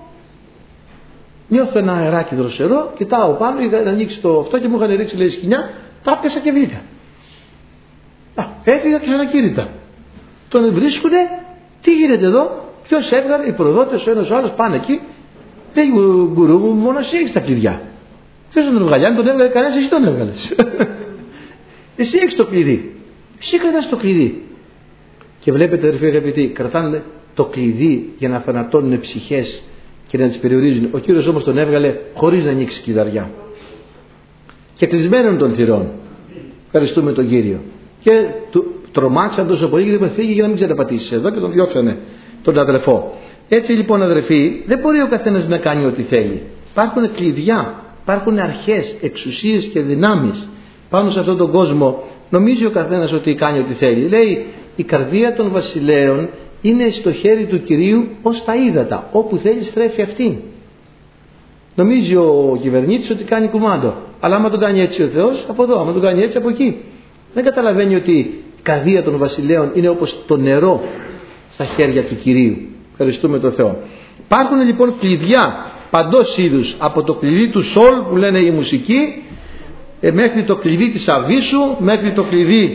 νιώθω ένα αεράκι δροσερό, κοιτάω πάνω, είχα ανοίξει το αυτό και μου είχαν ρίξει, λέει, σκοινιά, τα έπιασα και βγήκα. Έφυγα ξανακήρυτα. Τον βρίσκουνε, τι γίνεται εδώ, ποιος έβγαλε, οι προδότες, ο ένας ο άλλος πάνε εκεί. Λέει, γκουρού μου, μόνο εσύ έχεις τα κλειδιά. Ποιος τον έβγαλε, αν τον έβγαλε κανένας, εσύ τον έβγαλες. Εσύ έχεις το κλειδί. Εσύ κρατάς το κλειδί. Και βλέπετε, αδερφοί αγαπητοί, κρατάνε το κλειδί για να θανατώνουν ψυχές και να τις περιορίζουν. Ο Κύριος όμως τον έβγαλε χωρίς να ανοίξει κλειδαριά. Και κλεισμένων των θυρών. Ευχαριστούμε τον Κύριο. Και τρομάξαν τόσο πολύ και είπαν φύγει για να μην ξαναπατήσεις εδώ και τον διώξανε τον αδερφό. Έτσι λοιπόν, αδερφοί, δεν μπορεί ο καθένας να κάνει ό,τι θέλει. Υπάρχουν κλειδιά, υπάρχουν αρχές, εξουσίες και δυνάμεις πάνω σε αυτόν τον κόσμο. Νομίζει ο καθένας ότι κάνει ό,τι θέλει. Λέει, η καρδία των βασιλέων είναι στο χέρι του Κυρίου ως τα ύδατα. Όπου θέλει στρέφει αυτήν. Νομίζει ο κυβερνήτης ότι κάνει κουμάντο. Αλλά άμα τον κάνει έτσι ο Θεός, από εδώ, άμα τον κάνει έτσι από εκεί. Δεν καταλαβαίνει ότι η καρδία των βασιλέων είναι όπως το νερό στα χέρια του Κυρίου. Ευχαριστούμε τον Θεό. Υπάρχουν λοιπόν κλειδιά παντός είδους, από το κλειδί του σολ που λένε η μουσική, μέχρι το κλειδί της αβίσου, μέχρι το κλειδί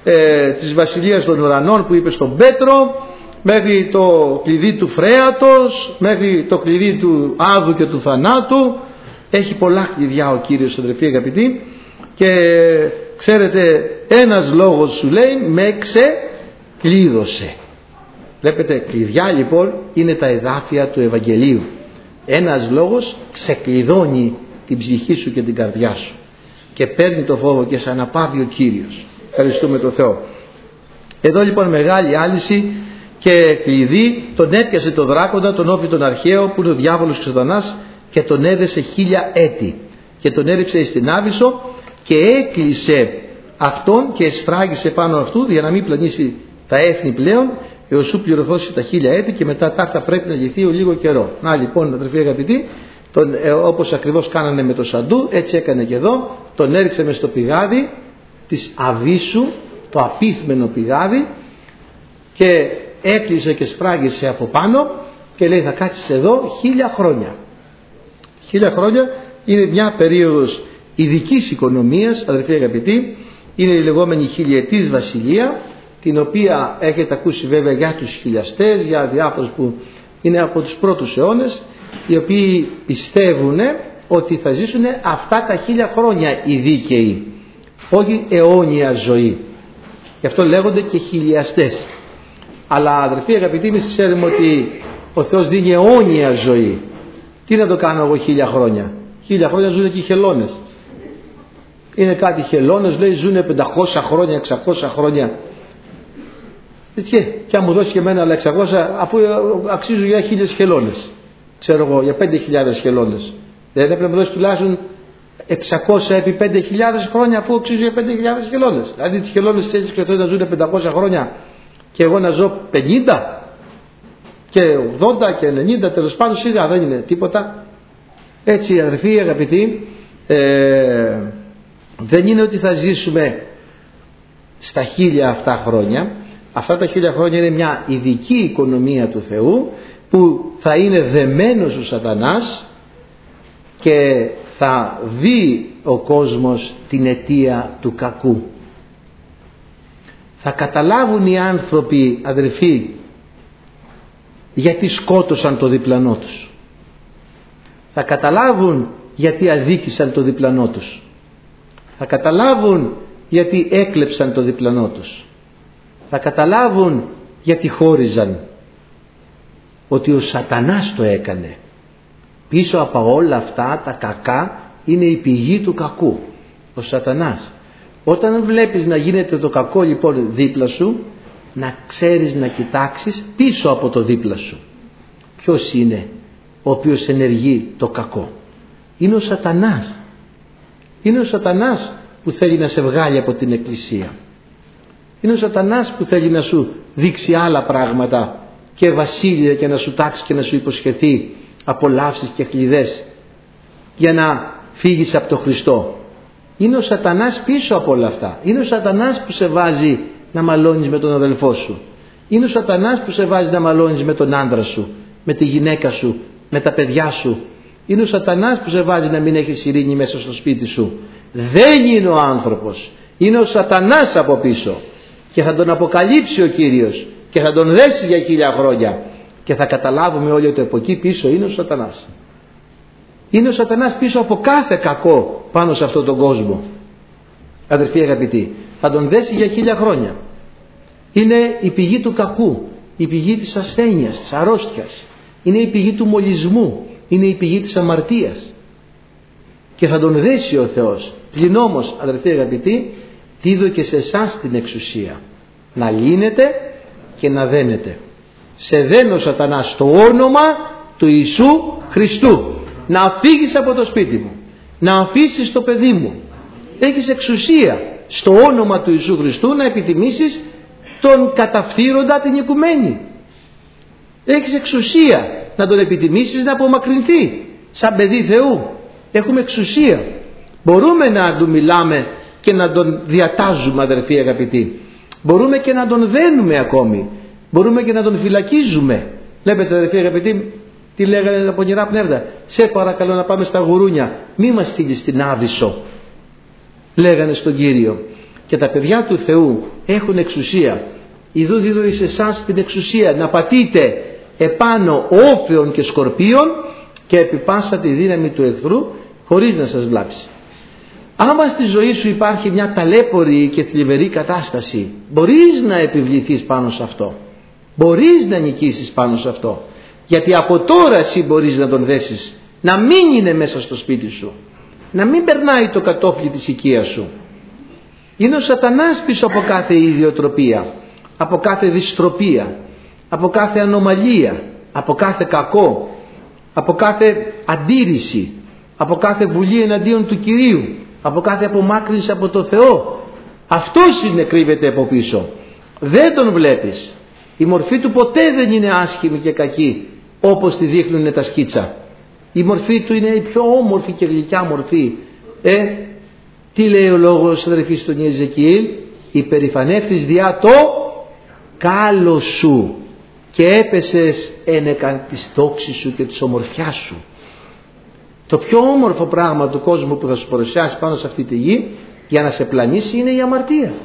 της βασιλείας των ουρανών που είπε στον Πέτρο, μέχρι το κλειδί του φρέατος, μέχρι το κλειδί του άδου και του θανάτου. Έχει πολλά κλειδιά ο Κύριος, αδελφοί αγαπητοί, και ξέρετε, ένας λόγος σου λέει με ξεκλείδωσε. Βλέπετε, κλειδιά λοιπόν είναι τα εδάφια του Ευαγγελίου. Ένας λόγος ξεκλειδώνει την ψυχή σου και την καρδιά σου και παίρνει το φόβο και σε αναπαύει ο Κύριος. Ευχαριστούμε τον Θεό. Εδώ λοιπόν μεγάλη άλυση και κλειδί. Τον έπιασε το δράκοντα, τον όφη τον αρχαίο, που είναι ο διάβολος και ο Σατανάς, και τον έδεσε 1000 έτη και τον έριψε στην Άβυσσο και έκλεισε αυτόν και εσφράγισε πάνω αυτού, για να μην πλανήσει τα έθνη πλέον, έως σου πληρωθώσει τα 1000 έτη, και μετά τάχτα πρέπει να λυθεί ο λίγο καιρό. Να λοιπόν, αδελφοί αγαπητοί, όπως ακριβώς κάνανε με το Σαντού, έτσι έκανε και εδώ. Τον έριξε μες στο πηγάδι της Αβύσσου, το απίθμενο πηγάδι, και έκλεισε και σφράγισε από πάνω και λέει θα κάτσεις εδώ 1000 χρόνια. 1000 χρόνια είναι μια περίοδος ειδικής οικονομίας, αδελφοί αγαπητοί. Είναι η λεγόμενη χιλιετής βασιλεία, την οποία έχετε ακούσει βέβαια για τους χιλιαστές, για διάφορους που είναι από τους πρώτους αιώνες, οι οποίοι πιστεύουν ότι θα ζήσουν αυτά τα 1000 χρόνια οι δίκαιοι, όχι αιώνια ζωή. Γι' αυτό λέγονται και χιλιαστές. Αλλά αδελφοί αγαπητοί, εμείς ξέρουμε ότι ο Θεός δίνει αιώνια ζωή. Τι να το κάνω εγώ 1000 χρόνια? 1000 χρόνια ζουν και οι χελώνες. Είναι κάτι χελώνες, λέει, ζουν 500 χρόνια, 600 χρόνια. Και αν μου δώσει και εμένα άλλα 600, αφού αξίζουν για 1000 χελώνες, ξέρω εγώ, για 5.000 χελώνες, δεν έπρεπε να μου δώσει τουλάχιστον 600 επί 5.000 χρόνια, αφού αξίζουν για 5.000 χελώνες? Δηλαδή τις χελώνες έτσι κρατώνει να ζουν 500 χρόνια και εγώ να ζω 50 και 80 και 90, τέλος πάντων σίγουρα δεν είναι τίποτα. Έτσι αδελφοί αγαπητοί, δεν είναι ότι θα ζήσουμε στα 1000 αυτά χρόνια. Αυτά τα 1000 χρόνια είναι μια ειδική οικονομία του Θεού, που θα είναι δεμένος ο Σατανάς και θα δει ο κόσμος την αιτία του κακού. Θα καταλάβουν οι άνθρωποι, αδελφοί, γιατί σκότωσαν το διπλανό τους. Θα καταλάβουν γιατί αδίκησαν το διπλανό τους. Θα καταλάβουν γιατί έκλεψαν το διπλανό τους. Θα καταλάβουν γιατί χώριζαν. Ότι ο Σατανάς το έκανε. Πίσω από όλα αυτά τα κακά είναι η πηγή του κακού, ο Σατανάς. Όταν βλέπεις να γίνεται το κακό λοιπόν δίπλα σου, να ξέρεις να κοιτάξεις πίσω από το δίπλα σου. Ποιος είναι ο οποίος ενεργεί το κακό? Είναι ο Σατανάς. Είναι ο Σατανάς που θέλει να σε βγάλει από την Εκκλησία. Είναι ο Σατανάς που θέλει να σου δείξει άλλα πράγματα και βασίλεια, και να σου τάξει και να σου υποσχεθεί απολαύσεις και κλειδές για να φύγεις από τον Χριστό. Είναι ο Σατανάς πίσω από όλα αυτά. Είναι ο Σατανάς που σε βάζει να μαλώνεις με τον αδελφό σου. Είναι ο Σατανάς που σε βάζει να μαλώνεις με τον άντρα σου, με τη γυναίκα σου, με τα παιδιά σου. Είναι ο Σατανάς που σε βάζει να μην έχεις ειρήνη μέσα στο σπίτι σου. Δεν είναι ο άνθρωπος. Είναι ο Σατανάς από πίσω. Και θα τον αποκαλύψει ο Κύριος και θα τον δέσει για 1000 χρόνια. Και θα καταλάβουμε όλοι ότι από εκεί πίσω είναι ο Σατανάς. Είναι ο Σατανάς πίσω από κάθε κακό πάνω σε αυτόν τον κόσμο. Αδερφοί αγαπητοί, θα τον δέσει για 1000 χρόνια. Είναι η πηγή του κακού, η πηγή της ασθένειας, της αρρώστιας. Είναι η πηγή του μολυσμού, είναι η πηγή της αμαρτίας. Και θα τον δέσει ο Θεός. Πλην όμως, αδερφοί αγαπητοί, δίδω και σε εσάς την εξουσία να λύνετε και να δένετε. Σε δένω Σατανά στο όνομα του Ιησού Χριστού, να φύγεις από το σπίτι μου, να αφήσεις το παιδί μου. Έχεις εξουσία στο όνομα του Ιησού Χριστού να επιτιμήσεις τον καταφθείροντα την οικουμένη. Έχεις εξουσία να τον επιτιμήσεις να απομακρυνθεί σαν παιδί Θεού. Έχουμε εξουσία. Μπορούμε να του μιλάμε και να τον διατάζουμε, αδερφοί αγαπητοί. Μπορούμε και να τον δένουμε ακόμη. Μπορούμε και να τον φυλακίζουμε. Βλέπετε, αδερφοί αγαπητοί, τι λέγανε τα πονηρά πνεύματα? Σε παρακαλώ να πάμε στα γουρούνια, μη μας στείλεις στην Άβυσσο, λέγανε στον Κύριο. και τα παιδιά του Θεού έχουν εξουσία. Ιδού δίδω εις εσάς την εξουσία να πατείτε επάνω όφεων και σκορπίων και επί πάσα τη δύναμη του εχθρού, χωρίς να σας βλάψει. Άμα στη ζωή σου υπάρχει μια ταλέπορη και θλιβερή κατάσταση, μπορείς να επιβληθείς πάνω σε αυτό, μπορείς να νικήσεις πάνω σε αυτό, γιατί από τώρα εσύ μπορείς να τον δέσεις, να μην είναι μέσα στο σπίτι σου, να μην περνάει το κατόφλι της οικίας σου. Είναι ο σατανάς πίσω από κάθε ιδιοτροπία, από κάθε δυστροπία, από κάθε ανομαλία, από κάθε κακό, από κάθε αντίρρηση, από κάθε βουλή εναντίον του Κυρίου, από κάθε απομάκρυνση από το Θεό. Αυτός είναι, κρύβεται από πίσω. Δεν τον βλέπεις. Η μορφή του ποτέ δεν είναι άσχημη και κακή όπως τη δείχνουν τα σκίτσα. Η μορφή του είναι η πιο όμορφη και γλυκιά μορφή. Τι λέει ο λόγος, αδερφοί, στον Ιεζεκιήλ? Υπερηφανεύτης διά το κάλο σου και έπεσες ένεκαν της δόξης σου και της ομορφιάς σου. Το πιο όμορφο πράγμα του κόσμου που θα σου παρουσιάσει πάνω σε αυτή τη γη για να σε πλανήσει είναι η αμαρτία.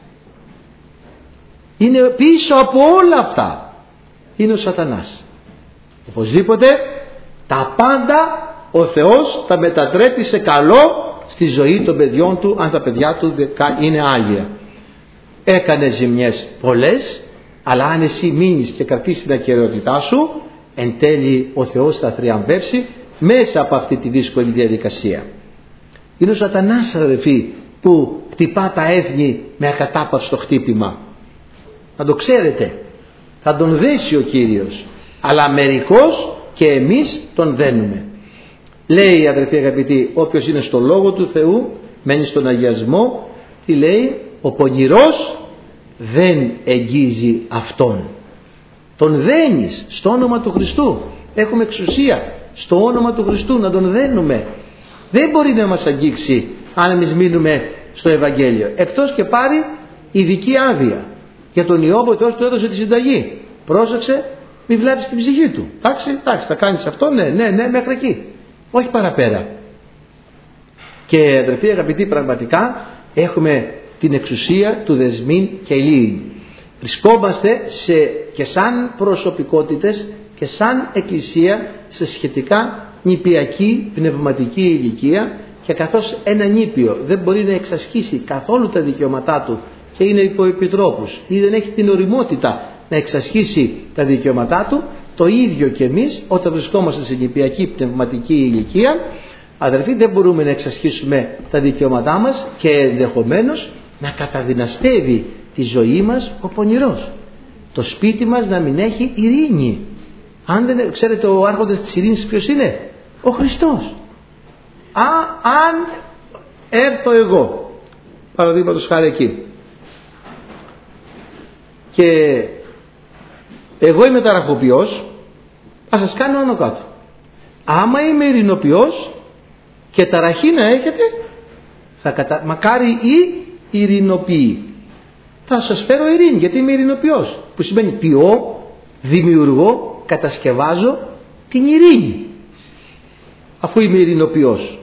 Είναι πίσω από όλα αυτά είναι ο σατανάς. Οπωσδήποτε τα πάντα ο Θεός τα μετατρέπει σε καλό στη ζωή των παιδιών του, αν τα παιδιά του είναι άγια. Έκανε ζημιές πολλές, αλλά αν εσύ μείνεις και κρατήσεις την ακεραιότητά σου, εν τέλει ο Θεός θα θριαμβεύσει μέσα από αυτή τη δύσκολη διαδικασία. Είναι ο σατανάς, αδελφοί, που χτυπά τα έθνη με ακατάπαυστο χτύπημα. Να το ξέρετε, θα τον δέσει ο Κύριος, αλλά μερικώς και εμείς τον δένουμε. Λέει, αδελφοί αγαπητοί, όποιος είναι στο Λόγο του Θεού, μένει στον αγιασμό, τι λέει? Ο πονηρός δεν εγγίζει αυτόν. Τον δένεις στο όνομα του Χριστού. Έχουμε εξουσία στο όνομα του Χριστού να τον δένουμε. Δεν μπορεί να μας αγγίξει αν εμείς μείνουμε στο Ευαγγέλιο, εκτός και πάρει ειδική άδεια. Για τον Ιώβ ο Θεός του έδωσε τη συνταγή. Πρόσεξε, μην βλάψεις την ψυχή του. Εντάξει, θα κάνεις αυτό, ναι, μέχρι εκεί, όχι παραπέρα. Και αδελφοί αγαπητοί, πραγματικά έχουμε την εξουσία του δεσμήν και λύην. Βρισκόμαστε και σαν προσωπικότητες και σαν εκκλησία σε σχετικά νηπιακή πνευματική ηλικία, και καθώς ένα νήπιο δεν μπορεί να εξασκήσει καθόλου τα δικαιώματά του και είναι υπό επιτρόπους ή δεν έχει την ωριμότητα να εξασχίσει τα δικαιώματά του, το ίδιο και εμείς όταν βρισκόμαστε σε νηπιακή πνευματική ηλικία, αδελφοί, δεν μπορούμε να εξασχίσουμε τα δικαιώματά μας και ενδεχομένως να καταδυναστεύει τη ζωή μας ο πονηρός. Το σπίτι μας να μην έχει ειρήνη. Αν δεν ξέρετε, ο άρχοντας της ειρήνης ποιος είναι? Ο Χριστός. Αν έρθω εγώ, παραδείγματος χάρη εκεί, και εγώ είμαι ταραχοποιός, θα σας κάνω άνω κάτω. Άμα είμαι ειρηνοποιός και ταραχή να έχετε, μακάρι ή ειρηνοποιεί, θα σας φέρω ειρήνη, γιατί είμαι ειρηνοποιός, που σημαίνει ποιώ, δημιουργώ, κατασκευάζω την ειρήνη, αφού είμαι ειρηνοποιός.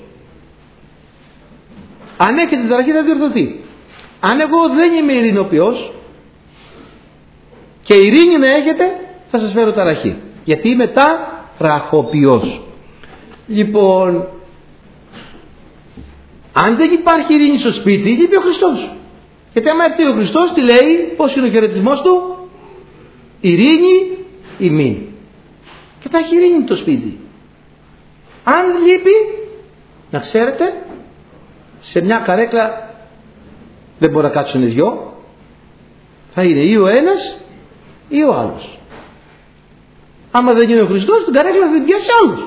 Αν έχετε ταραχή θα διορθωθεί. Αν εγώ δεν είμαι ειρηνοποιός και ειρήνη να έχετε, θα σας φέρω ταραχή, γιατί είμαι ταραχοποιός. Λοιπόν, αν δεν υπάρχει ειρήνη στο σπίτι, λείπει ο Χριστός. Γιατί άμα έρθει ο Χριστός, τι λέει, πώς είναι ο χαιρετισμός του? Ειρήνη ημίν. Και θα έχει ειρήνη το σπίτι. Αν λείπει, να ξέρετε, σε μια καρέκλα δεν μπορεί να κάτσουν οι δυο, θα είναι ή ο ένας ή ο άλλος. Άμα δεν είναι ο Χριστός, την καρέκλα θα την πιάσει άλλος.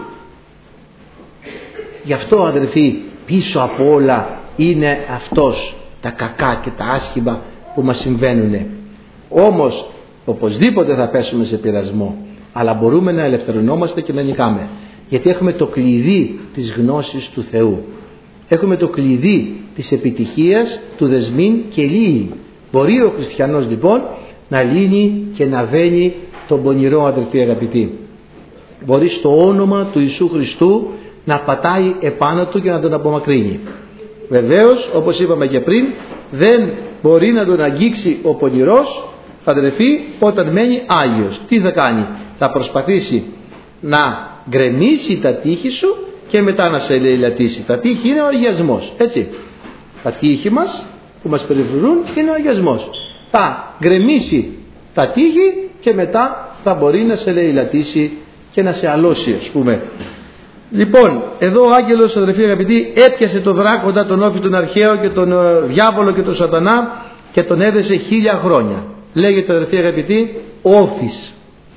Γι' αυτό, αδελφοί, πίσω από όλα είναι αυτός, τα κακά και τα άσχημα που μας συμβαίνουν. Όμως οπωσδήποτε θα πέσουμε σε πειρασμό, αλλά μπορούμε να ελευθερωνόμαστε και να νικάμε, γιατί έχουμε το κλειδί της γνώσης του Θεού. Έχουμε το κλειδί της επιτυχίας του δεσμήν και λύει. Μπορεί ο χριστιανός λοιπόν να λύνει και να βαίνει τον πονηρό, αδελφοί αγαπητοί. Μπορεί στο όνομα του Ιησού Χριστού να πατάει επάνω του και να τον απομακρύνει. Βεβαίως, όπως είπαμε και πριν, δεν μπορεί να τον αγγίξει ο πονηρός, αδερφοί, όταν μένει Άγιος. Τι θα κάνει? Θα προσπαθήσει να γκρεμίσει τα τείχη σου και μετά να σε λαιλατίσει. Τα τείχη είναι ο αγιασμός, έτσι. Τα τείχη μας που μας περιφρουρούν είναι ο αγιασμός. Θα γκρεμίσει τα τείχη και μετά θα μπορεί να σε λαιλατίσει και να σε αλώσει, ας πούμε. Λοιπόν, εδώ ο άγγελος, αδερφοί αγαπητοί, έπιασε τον δράκοντα, τον όφη, τον αρχαίο και τον διάβολο και τον σατανά και τον έδεσε 1000 χρόνια. Λέγεται, αδερφοί αγαπητοί, όφης.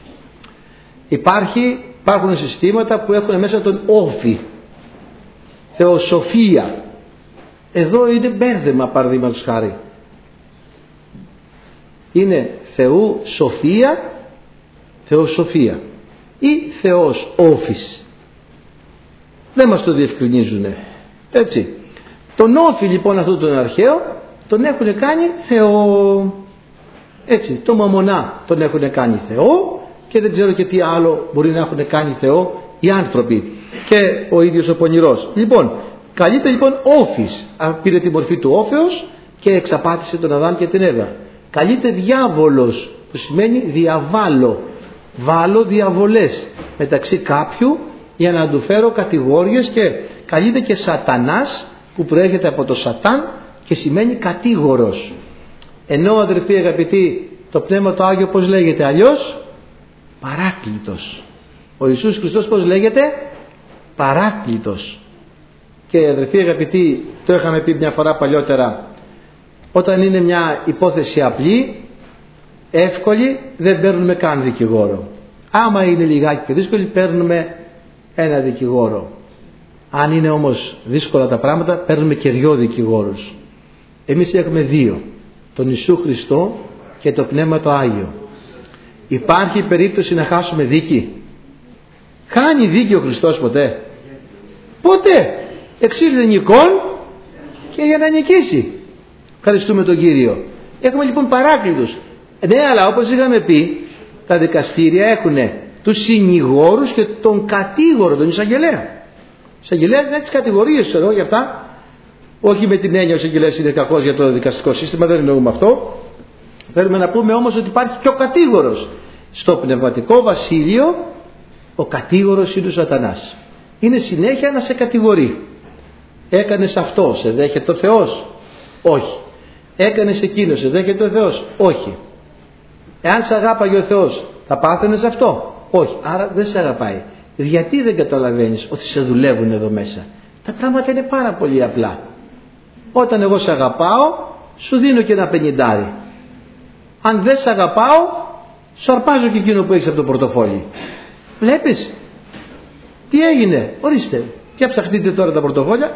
Υπάρχουν συστήματα που έχουν μέσα τον όφη, θεοσοφία. Εδώ είναι μπέρδεμα, παραδείγματος χάρη. Είναι Θεού σοφία, θεοσοφία ή Θεός όφης. Δεν μας το διευκρινίζουν, έτσι. Τον όφη λοιπόν αυτόν τον αρχαίο τον έχουν κάνει Θεό, έτσι. Το μαμονά τον έχουν κάνει Θεό και δεν ξέρω και τι άλλο μπορεί να έχουν κάνει Θεό οι άνθρωποι και ο ίδιος ο πονηρός. Λοιπόν, καλείται λοιπόν όφης, πήρε τη μορφή του όφεως και εξαπάτησε τον Αδάμ και την Εύα. Καλείται διάβολος, που σημαίνει διαβάλλω, βάλω διαβολές μεταξύ κάποιου για να του φέρω κατηγόριες, και καλείται και σατανάς, που προέρχεται από το σατάν και σημαίνει κατήγορος. Ενώ, αδερφοί αγαπητοί, το Πνεύμα το Άγιο πώς λέγεται αλλιώς? Παράκλητος. Ο Ιησούς Χριστός πώς λέγεται? Παράκλητος. Και αδερφοί αγαπητοί, το είχαμε πει μια φορά παλιότερα, όταν είναι μια υπόθεση απλή, εύκολη, δεν παίρνουμε καν δικηγόρο. Άμα είναι λιγάκι πιο δύσκολη, παίρνουμε ένα δικηγόρο. Αν είναι όμως δύσκολα τα πράγματα, παίρνουμε και 2 δικηγόρους. Εμείς έχουμε 2, τον Ιησού Χριστό και το Πνεύμα το Άγιο. Υπάρχει περίπτωση να χάσουμε δίκη? Χάνει δίκη ο Χριστός ποτέ? Ποτέ. Εξήλθε νικών και για να νικήσει. Ευχαριστούμε τον Κύριο. Έχουμε λοιπόν παράκλητους. Ναι, αλλά όπως είχαμε πει, τα δικαστήρια έχουν τους συνηγόρους και τον κατήγορο, τον εισαγγελέα. Ο εισαγγελέας είναι τις κατηγορίες, ξέρω για αυτά. Όχι με την έννοια ο εισαγγελέας είναι κακός για το δικαστικό σύστημα, δεν εννοούμε αυτό. Θέλουμε να πούμε όμως ότι υπάρχει και ο κατήγορος. Στο πνευματικό βασίλειο ο κατήγορος είναι ο σατανάς. Είναι συνέχεια να σε κατηγορεί. Έκανες αυτό, σε δέχεται ο Θεός? Όχι. Έκανες εκείνο, σε δέχεται ο Θεός? Όχι. Εάν σε αγάπαγε ο Θεός, θα πάθαινες αυτό? Όχι. Άρα δεν σε αγαπάει. Γιατί δεν καταλαβαίνεις ότι σε δουλεύουν εδώ μέσα? Τα πράγματα είναι πάρα πολύ απλά. Όταν εγώ σε αγαπάω, σου δίνω και ένα 50. Αν δεν σε αγαπάω, σου αρπάζω και εκείνο που έχεις από το πορτοφόλι. Βλέπεις? Τι έγινε? Ορίστε, για ψαχτείτε τώρα τα πορτοφόλια.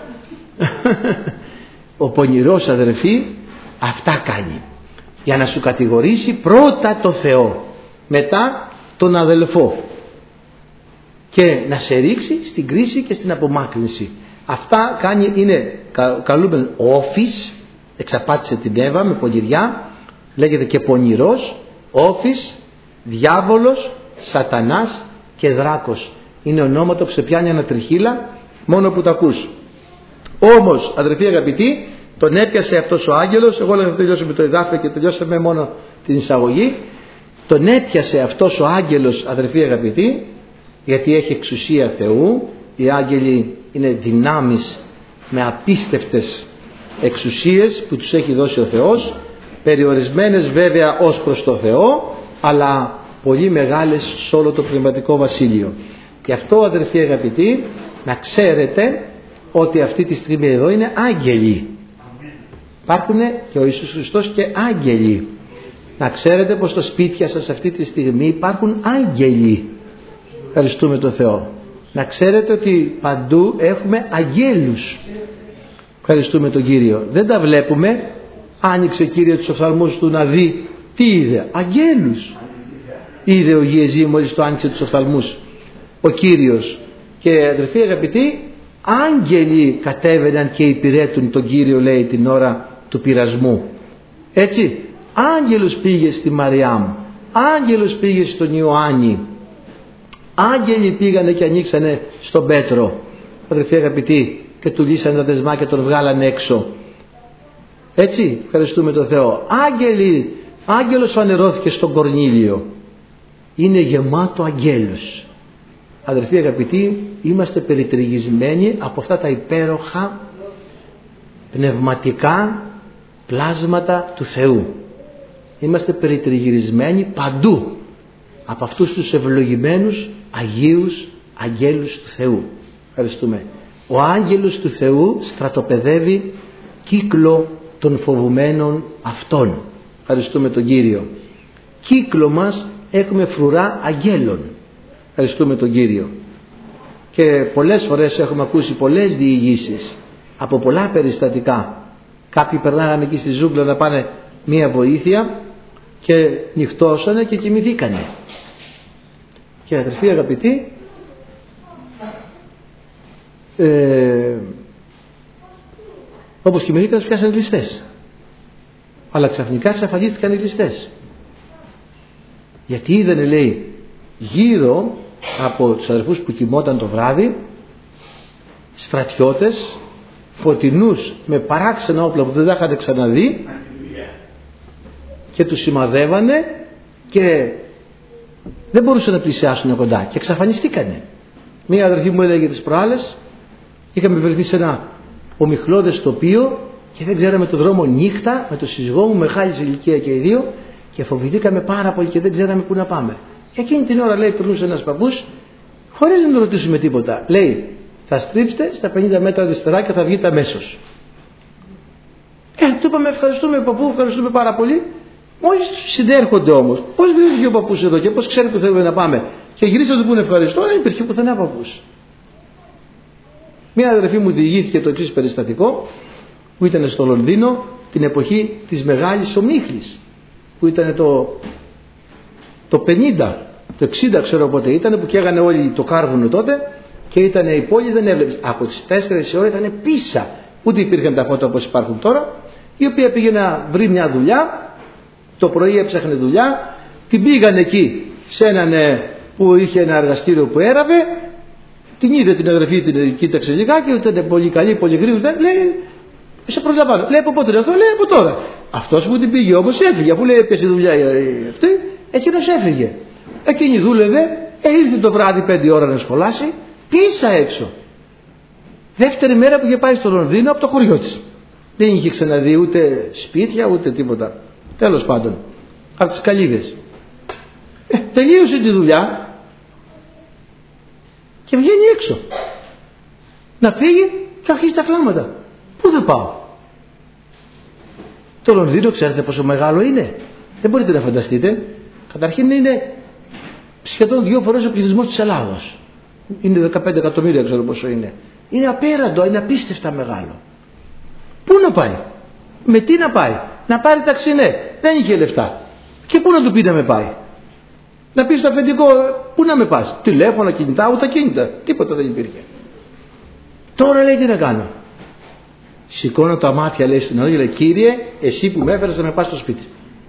Ο πονηρός, αδερφοί, αυτά κάνει. Για να σου κατηγορήσει πρώτα το Θεό, μετά τον αδελφό, και να σε ρίξει στην κρίση και στην απομάκρυνση. Αυτά κάνει, είναι καλούμεν όφης. Εξαπάτησε την Εύα με πονηριά, λέγεται και πονηρός, όφης, διάβολος, σατανάς και δράκος. Είναι ονόματα που σε πιάνει ανατριχύλα μόνο που τα ακούς. Όμως, αδερφοί αγαπητοί, τον έπιασε αυτός ο άγγελος. Εγώ λέω να τελειώσουμε το εδάφιο και τελειώσαμε μόνο την εισαγωγή. Τον έπιασε αυτός ο άγγελος, αδερφοί αγαπητοί, γιατί έχει εξουσία Θεού. Οι άγγελοι είναι δυνάμεις με απίστευτες εξουσίες που τους έχει δώσει ο Θεός, περιορισμένες βέβαια ως προς το Θεό, αλλά πολύ μεγάλες σε όλο το πνευματικό βασίλειο. Γι' αυτό, αδερφοί αγαπητοί, να ξέρετε ότι αυτή τη στιγμή εδώ είναι άγγελοι. Υπάρχουν και ο Ιησούς Χριστός και άγγελοι. Να ξέρετε πως στο σπίτια σας αυτή τη στιγμή υπάρχουν άγγελοι. Ευχαριστούμε τον Θεό. Να ξέρετε ότι παντού έχουμε αγγέλους. Ευχαριστούμε τον Κύριο. Δεν τα βλέπουμε. Άνοιξε, Κύριε, τους οφθαλμούς του να δει. Τι είδε? Αγγέλους. Είδε ο Γιεζή μόλις το άνοιξε τους οφθαλμούς ο Κύριος. Και αδερφοί αγαπητοί, άγγελοι κατέβαιναν και υπηρέτουν τον Κύριο, λέει, την ώρα του πειρασμού. Έτσι, άγγελος πήγε στη Μαριάμ, άγγελος πήγε στον Ιωάννη, άγγελοι πήγανε και ανοίξανε στον Πέτρο, αδερφοί αγαπητοί, και του λύσανε τα δεσμά και τον βγάλανε έξω. Έτσι, ευχαριστούμε τον Θεό. Άγγελος φανερώθηκε στον Κορνήλιο. Είναι γεμάτο αγγέλους. Αδερφοί αγαπητοί, είμαστε περιτριγισμένοι από αυτά τα υπέροχα πνευματικά πλάσματα του Θεού. Είμαστε περιτριγισμένοι παντού από αυτούς τους ευλογημένους Αγίους αγγέλους του Θεού. Ευχαριστούμε. Ο άγγελος του Θεού στρατοπεδεύει κύκλο των φοβουμένων αυτών. Ευχαριστούμε τον Κύριο. Κύκλο μας έχουμε φρουρά αγγέλων. Ευχαριστούμε τον Κύριο. Και πολλές φορές έχουμε ακούσει πολλές διηγήσεις από πολλά περιστατικά. Κάποιοι περνάγανε εκεί στη ζούγκλα να πάνε μία βοήθεια και νυχτώσανε και κοιμηθήκανε. Και αδερφοί αγαπητοί, όπως κοιμηθήκανε τους πιάσανε ληστές. Αλλά ξαφνικά εξαφανίστηκαν οι ληστές. Γιατί είδανε, λέει, γύρω από τους αδερφούς που κοιμόταν το βράδυ στρατιώτες φωτεινούς με παράξενα όπλα που δεν τα είχατε ξαναδεί και τους σημαδεύανε και δεν μπορούσαν να πλησιάσουν κοντά και εξαφανιστήκανε. Μία αδερφή μου έλεγε τις προάλλες, είχαμε βρεθεί σε ένα ομιχλώδες τοπίο και δεν ξέραμε το δρόμο νύχτα με τον σύζυγό μου, μεγάλη ηλικία και οι δύο, και φοβηθήκαμε πάρα πολύ και δεν ξέραμε πού να πάμε. Και εκείνη την ώρα, λέει, περνούσε ένας παππούς χωρίς να τον ρωτήσουμε τίποτα. Λέει, θα στρίψετε στα 50 μέτρα αριστερά και θα βγείτε αμέσως. Του είπαμε, ευχαριστούμε παππού, ευχαριστούμε πάρα πολύ. Μόλις συνέρχονται όμως, πώς βρέθηκε ο παππούς εδώ και πώς ξέρει που θέλουμε να πάμε, και γυρίσαν του πούνε ευχαριστώ, δεν υπήρχε πουθενά παππούς. Μία αδερφή μου διηγήθηκε το εξής περιστατικό, που ήταν στο Λονδίνο την εποχή της μεγάλης ομίχλης, που ήταν το 50, το 60 ξέρω πότε ήταν, που καίγανε όλοι το κάρβουνο τότε και ήταν η πόλη, δεν έβλεπες. Από τις 4 η ώρα ήταν πίσα, ούτε υπήρχαν τα φώτα όπως υπάρχουν τώρα, η οποία πήγε να βρει μια δουλειά, το πρωί έψαχνε δουλειά, την πήγαν εκεί σε έναν που είχε ένα εργαστήριο που έραβε, την είδε την αδερφή, την κοίταξε λιγάκι, ήταν πολύ καλή, πολύ γρήγορα, λέει, σε προσλαμβάνω. Λέει, από πότε έρθω, λέει, από τώρα. Αυτός που την πήγε όμως έφυγε, αφού λέει έπιασε δουλειά αυτή, εκείνος έφυγε. Εκείνη δούλευε, ήρθε το βράδυ 5 ώρα να σχολάσει, πίσα έξω. Δεύτερη μέρα που είχε πάει στο Λονδίνο από το χωριό της. Δεν είχε ξαναδεί ούτε σπίτια ούτε τίποτα. Τέλος πάντων, από τις καλύβες. Τελείωσε τη δουλειά και βγαίνει έξω. Να φύγει και αρχίζει τα κλάματα. Πού θα πάω? Το Λονδίνο ξέρετε πόσο μεγάλο είναι? Δεν μπορείτε να φανταστείτε. Καταρχήν είναι σχεδόν 2 φορές ο πληθυσμός της Ελλάδος. Είναι 15 εκατομμύρια, ξέρω πόσο είναι. Είναι απέραντο, είναι απίστευτα μεγάλο. Πού να πάει? Με τι να πάει? Να πάρει ταξί? Ναι, δεν είχε λεφτά. Και πού να του πει να με πάει? Να πει στο αφεντικό, πού να με πας? Τηλέφωνα, κινητά, ούτε κινητά. Τίποτα δεν υπήρχε. Τώρα λέει, τι να κάνω? Σηκώνω τα μάτια, λέει στην ώρα, λέει, Κύριε, εσύ που με έφερες να με πας στο σπίτι.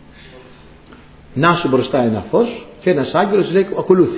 Να σου μπροστά ένα φως και ένας άγγελος λέει, ακολούθη.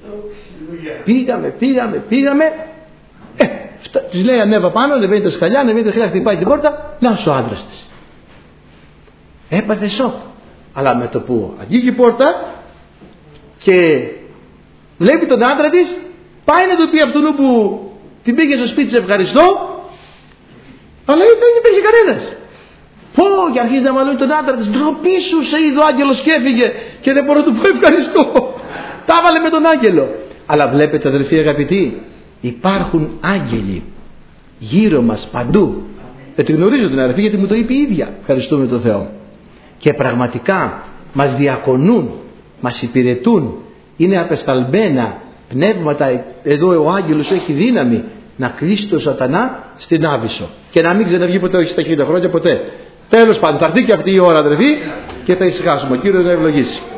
Πήγαμε. Της λέει, ανέβα πάνω, ανεβαίνει τα σκαλιά, ανεβαίνει τα σκαλιά, χτυπάει την πόρτα. Να σου ο άντρας της. Έπαθε σοκ. Αλλά με το που αγγίγει η πόρτα και βλέπει τον άντρα της, πάει να του πει αυτού που την πήγε στο σπίτι, σε ευχαριστώ, αλλά δεν υπήρχε κανένας. Πω, και αρχίζει να μαλώνει τον άντρα της, ντροπή σου, σε είδε ο άγγελος και έφυγε και δεν μπορώ να του πω ευχαριστώ. Τα έβαλε με τον άγγελο. Αλλά βλέπετε, αδελφοί αγαπητοί, υπάρχουν άγγελοι γύρω μας παντού. Δεν τη γνωρίζω την αδελφή, γιατί μου το είπε η ίδια. Ευχαριστούμε τον Θεό. Και πραγματικά μας διακονούν, μας υπηρετούν. Είναι απεσταλμένα πνεύματα. Εδώ ο άγγελος έχει δύναμη να κλείσει τον σατανά στην Άβυσσο και να μην ξαναβγεί ποτέ, όχι στα 1000 χρόνια ποτέ. Τέλος πάντων, θα έρθει και αυτή η ώρα, αδελφοί, και θα ησυχάσουμε. Ο Κύριος να ευλογήσει.